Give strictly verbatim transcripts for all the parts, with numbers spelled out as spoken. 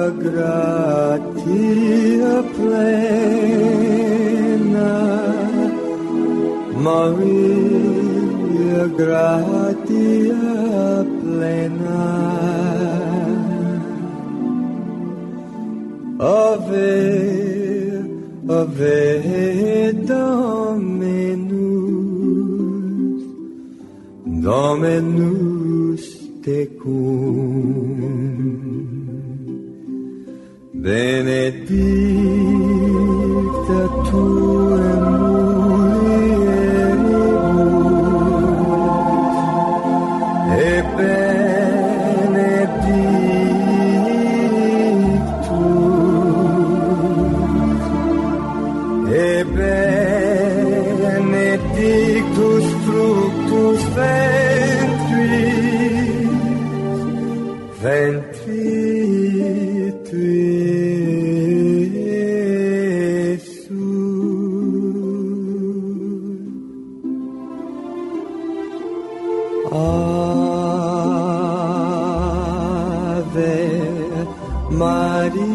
gratia plena, Maria, gratia plena, Ave, Ave Dominus, Dominus tecum, benedicta tu in mulieribus, e benedictus, e benedictus fructus ventris, ventris tui, Jesus. Ave Maria.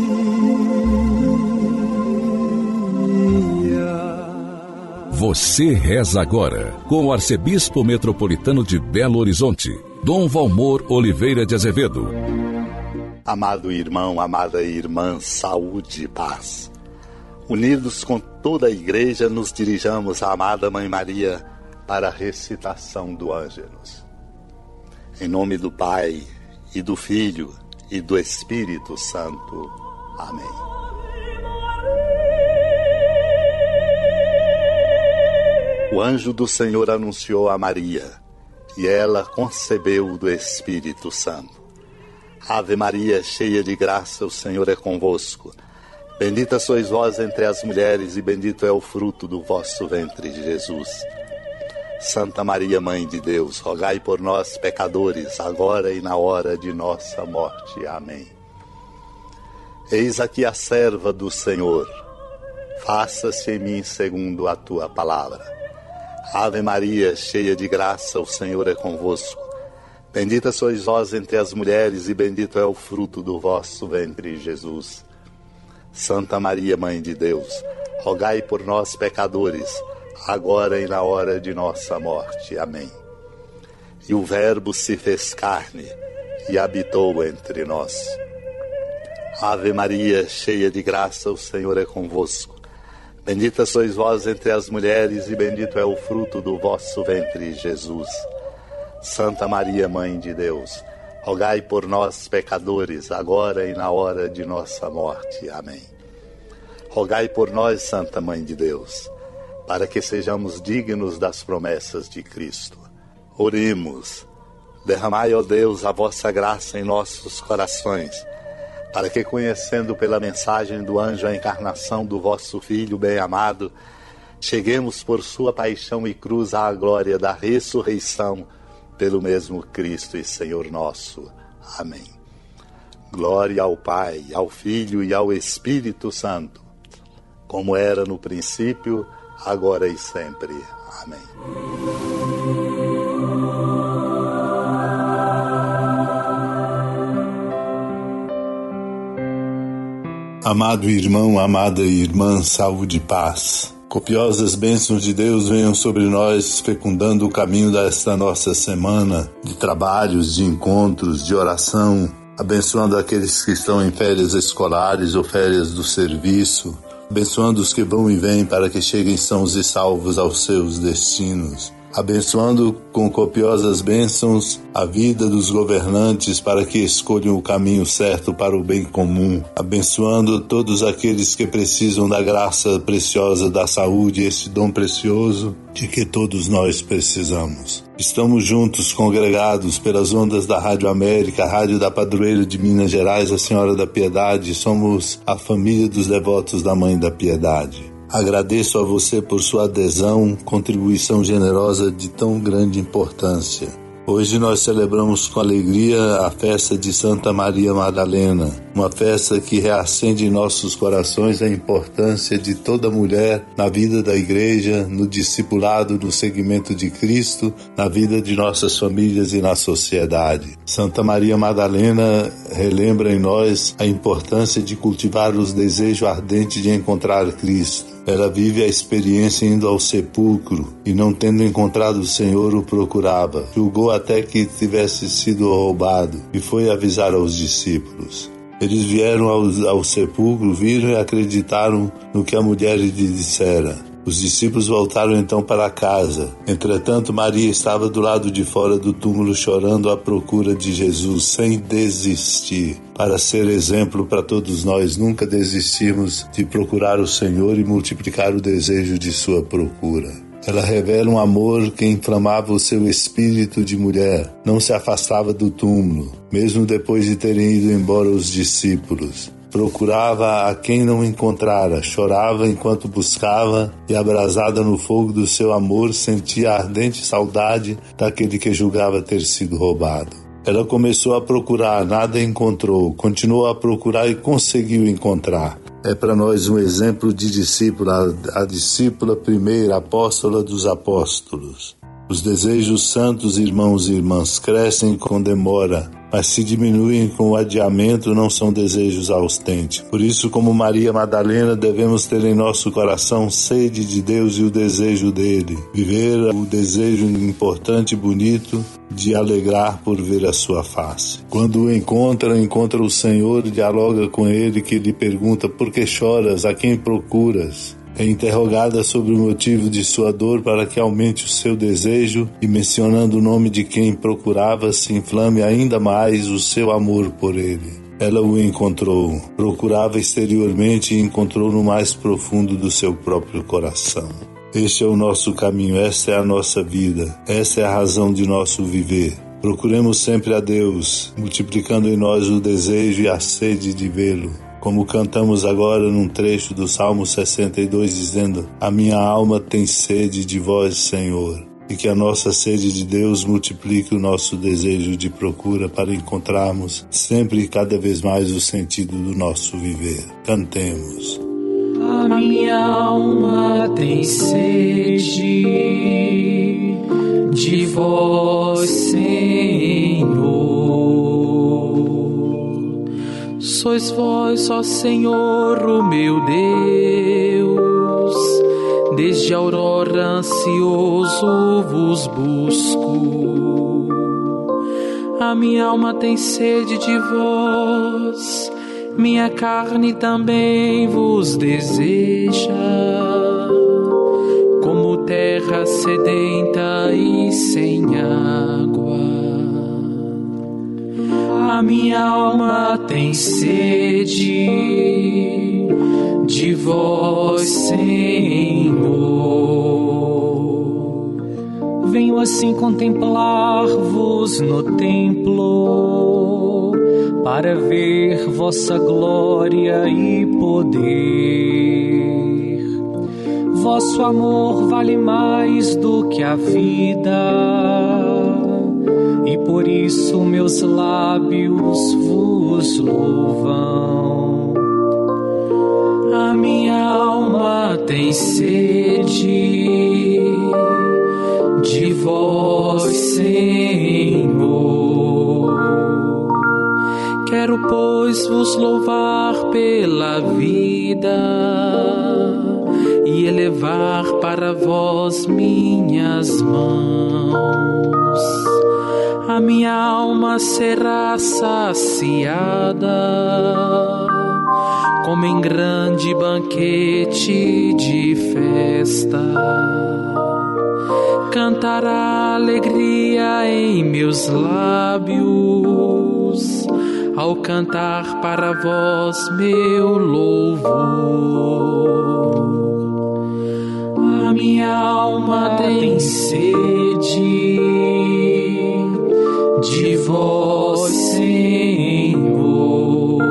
Você reza agora com o arcebispo metropolitano de Belo Horizonte, Dom Valmor Oliveira de Azevedo. Amado irmão, amada irmã, saúde e paz. Unidos com toda a igreja, nos dirijamos à amada Mãe Maria para a recitação do Ângelus. Em nome do Pai, e do Filho, e do Espírito Santo. Amém. O anjo do Senhor anunciou a Maria, e ela concebeu do Espírito Santo. Ave Maria, cheia de graça, o Senhor é convosco. Bendita sois vós entre as mulheres, e bendito é o fruto do vosso ventre, Jesus. Santa Maria, Mãe de Deus, rogai por nós, pecadores, agora e na hora de nossa morte. Amém. Eis aqui a serva do Senhor. Faça-se em mim segundo a tua palavra. Ave Maria, cheia de graça, o Senhor é convosco. Bendita sois vós entre as mulheres, e bendito é o fruto do vosso ventre, Jesus. Santa Maria, Mãe de Deus, rogai por nós, pecadores, agora e na hora de nossa morte. Amém. E o Verbo se fez carne e habitou entre nós. Ave Maria, cheia de graça, o Senhor é convosco. Bendita sois vós entre as mulheres, e bendito é o fruto do vosso ventre, Jesus. Santa Maria, Mãe de Deus, rogai por nós, pecadores, agora e na hora de nossa morte. Amém. Rogai por nós, Santa Mãe de Deus, para que sejamos dignos das promessas de Cristo. Oremos. Derramai, ó Deus, a vossa graça em nossos corações, para que, conhecendo pela mensagem do anjo a encarnação do vosso Filho bem-amado, cheguemos por sua paixão e cruz à glória da ressurreição, pelo mesmo Cristo e Senhor nosso. Amém. Glória ao Pai, ao Filho e ao Espírito Santo, como era no princípio, agora e sempre. Amém. Amado irmão, amada irmã, saúde e paz. Copiosas bênçãos de Deus venham sobre nós, fecundando o caminho desta nossa semana de trabalhos, de encontros, de oração, abençoando aqueles que estão em férias escolares ou férias do serviço, abençoando os que vão e vêm para que cheguem sãos e salvos aos seus destinos, abençoando com copiosas bênçãos a vida dos governantes para que escolham o caminho certo para o bem comum, abençoando todos aqueles que precisam da graça preciosa da saúde, esse dom precioso de que todos nós precisamos. Estamos juntos, congregados pelas ondas da Rádio América, a Rádio da Padroeira de Minas Gerais, a Senhora da Piedade. Somos a família dos devotos da Mãe da Piedade. Agradeço a você por sua adesão, contribuição generosa de tão grande importância. Hoje nós celebramos com alegria a festa de Santa Maria Madalena, uma festa que reacende em nossos corações a importância de toda mulher na vida da igreja, no discipulado, no seguimento de Cristo, na vida de nossas famílias e na sociedade. Santa Maria Madalena relembra em nós a importância de cultivar os desejos ardentes de encontrar Cristo. Ela vive a experiência indo ao sepulcro e, não tendo encontrado o Senhor, o procurava. Julgou até que tivesse sido roubado e foi avisar aos discípulos. Eles vieram ao, ao sepulcro, viram e acreditaram no que a mulher lhe dissera. Os discípulos voltaram então para casa. Entretanto, Maria estava do lado de fora do túmulo chorando à procura de Jesus, sem desistir. Para ser exemplo para todos nós, nunca desistirmos de procurar o Senhor e multiplicar o desejo de sua procura. Ela revela um amor que inflamava o seu espírito de mulher. Não se afastava do túmulo, mesmo depois de terem ido embora os discípulos. Procurava a quem não encontrara, chorava enquanto buscava e, abrasada no fogo do seu amor, sentia a ardente saudade daquele que julgava ter sido roubado. Ela começou a procurar, nada encontrou, continuou a procurar e conseguiu encontrar. É para nós um exemplo de discípula, a discípula primeira, apóstola dos apóstolos. Os desejos santos, irmãos e irmãs, crescem com demora, mas se diminuem com o adiamento, não são desejos autênticos. Por isso, como Maria Madalena, devemos ter em nosso coração sede de Deus e o desejo dele. Viver o desejo importante e bonito de alegrar por ver a sua face. Quando o encontra, encontra o Senhor, dialoga com ele, que lhe pergunta: por que choras? A quem procuras? É interrogada sobre o motivo de sua dor para que aumente o seu desejo e, mencionando o nome de quem procurava, se inflame ainda mais o seu amor por ele. Ela o encontrou, procurava exteriormente e encontrou no mais profundo do seu próprio coração. Este é o nosso caminho, esta é a nossa vida, esta é a razão de nosso viver. Procuremos sempre a Deus, multiplicando em nós o desejo e a sede de vê-lo. Como cantamos agora num trecho do Salmo sessenta e dois, dizendo: a minha alma tem sede de vós, Senhor. E que a nossa sede de Deus multiplique o nosso desejo de procura para encontrarmos sempre e cada vez mais o sentido do nosso viver. Cantemos. A minha alma tem sede de vós, Senhor. Sois vós, ó Senhor, o meu Deus, desde a aurora ansioso vos busco. A minha alma tem sede de vós, minha carne também vos deseja, como terra sedenta e sem água. A minha alma tem sede de vós, Senhor. Venho assim contemplar-vos no templo, para ver vossa glória e poder. Vosso amor vale mais do que a vida, e por isso meus lábios vos louvam. A minha alma tem sede de vós, Senhor. Quero, pois, vos louvar pela vida e elevar para vós minhas mãos. A minha alma será saciada, como em grande banquete de festa. Cantará alegria em meus lábios, ao cantar para vós meu louvor. A minha alma tem sede de vós, Senhor.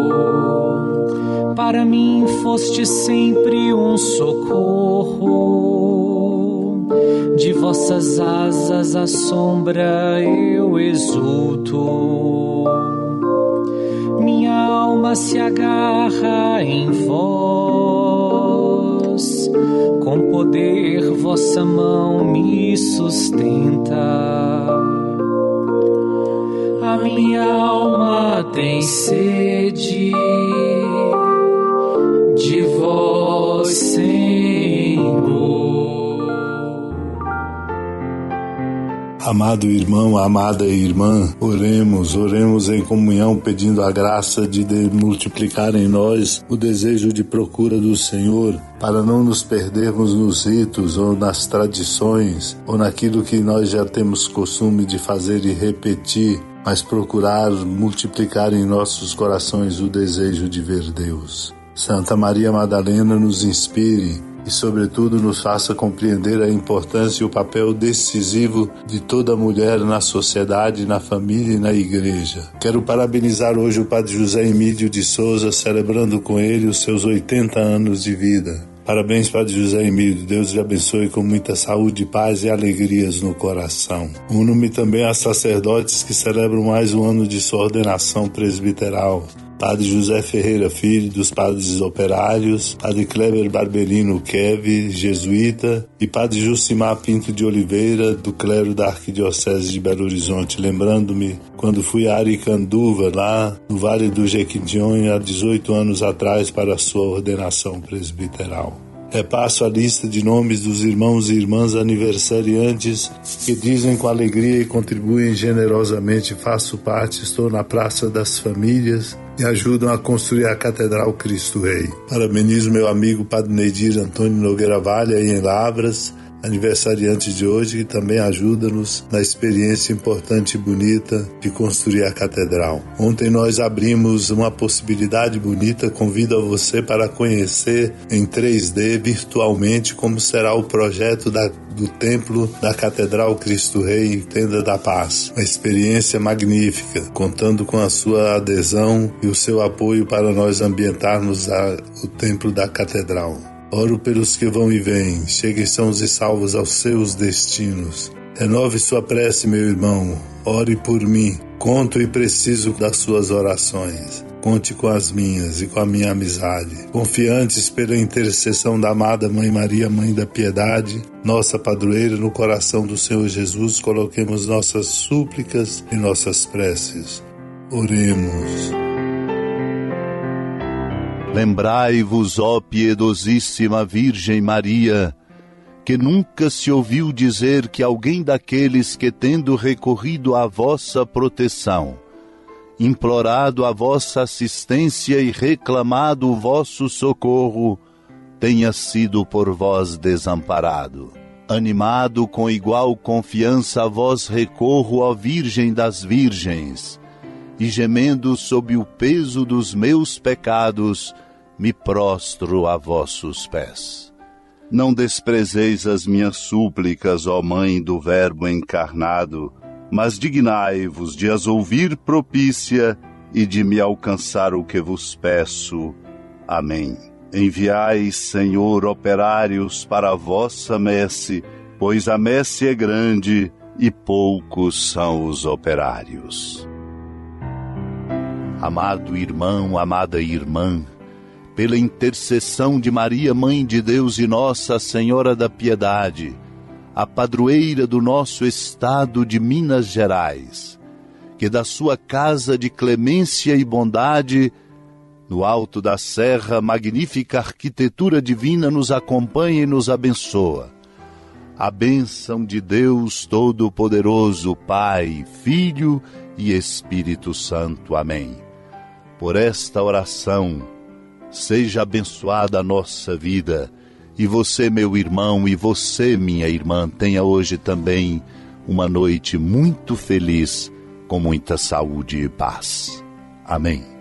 Para mim foste sempre um socorro, de vossas asas à sombra eu exulto. Minha alma se agarra em vós, com poder vossa mão me sustenta. A minha alma tem sede de vós, Senhor. Amado irmão, amada irmã, oremos, oremos em comunhão, pedindo a graça de multiplicar em nós o desejo de procura do Senhor, para não nos perdermos nos ritos ou nas tradições, ou naquilo que nós já temos costume de fazer e repetir, mas procurar multiplicar em nossos corações o desejo de ver Deus. Santa Maria Madalena nos inspire e, sobretudo, nos faça compreender a importância e o papel decisivo de toda mulher na sociedade, na família e na igreja. Quero parabenizar hoje o Padre José Emílio de Souza, celebrando com ele os seus oitenta anos de vida. Parabéns, Padre José Emílio. Deus lhe abençoe com muita saúde, paz e alegrias no coração. Uno-me também a sacerdotes que celebram mais um ano de sua ordenação presbiteral. Padre José Ferreira Filho, dos Padres Operários, Padre Kleber Barbelino Keve, jesuíta, e Padre Jucimar Pinto de Oliveira, do clero da Arquidiocese de Belo Horizonte. Lembrando-me, quando fui a Aricanduva, lá no Vale do Jequitinhonha, há dezoito anos atrás, para a sua ordenação presbiteral. Repasso a lista de nomes dos irmãos e irmãs aniversariantes que dizem com alegria e contribuem generosamente: faço parte, estou na Praça das Famílias, e ajudam a construir a Catedral Cristo Rei. Parabenizo meu amigo Padre Neidir Antônio Nogueira Valha, aí em Lavras, aniversariante de hoje, que também ajuda-nos na experiência importante e bonita de construir a catedral. Ontem nós abrimos uma possibilidade bonita, convido a você para conhecer em três D, virtualmente, como será o projeto da, do Templo da Catedral Cristo Rei em Tenda da Paz. Uma experiência magnífica, contando com a sua adesão e o seu apoio para nós ambientarmos a, o Templo da Catedral. Oro pelos que vão e vêm, cheguem sãos e salvos aos seus destinos. Renove sua prece, meu irmão, ore por mim. Conto e preciso das suas orações. Conte com as minhas e com a minha amizade. Confiantes pela intercessão da amada Mãe Maria, Mãe da Piedade, nossa padroeira, no coração do Senhor Jesus, coloquemos nossas súplicas e nossas preces. Oremos. Lembrai-vos, ó piedosíssima Virgem Maria, que nunca se ouviu dizer que alguém daqueles que, tendo recorrido à vossa proteção, implorado a vossa assistência e reclamado o vosso socorro, tenha sido por vós desamparado. Animado com igual confiança, a vós recorro, ó Virgem das Virgens, e gemendo sob o peso dos meus pecados, me prostro a vossos pés. Não desprezeis as minhas súplicas, ó Mãe do Verbo encarnado, mas dignai-vos de as ouvir propícia e de me alcançar o que vos peço. Amém. Enviai, Senhor, operários para a vossa messe, pois a messe é grande e poucos são os operários. Amado irmão, amada irmã, pela intercessão de Maria, Mãe de Deus e Nossa Senhora da Piedade, a padroeira do nosso estado de Minas Gerais, que da sua casa de clemência e bondade, no alto da serra, magnífica arquitetura divina nos acompanha e nos abençoa. A bênção de Deus Todo-Poderoso, Pai, Filho e Espírito Santo. Amém. Por esta oração, seja abençoada a nossa vida, e você, meu irmão, e você, minha irmã, tenha hoje também uma noite muito feliz, com muita saúde e paz. Amém.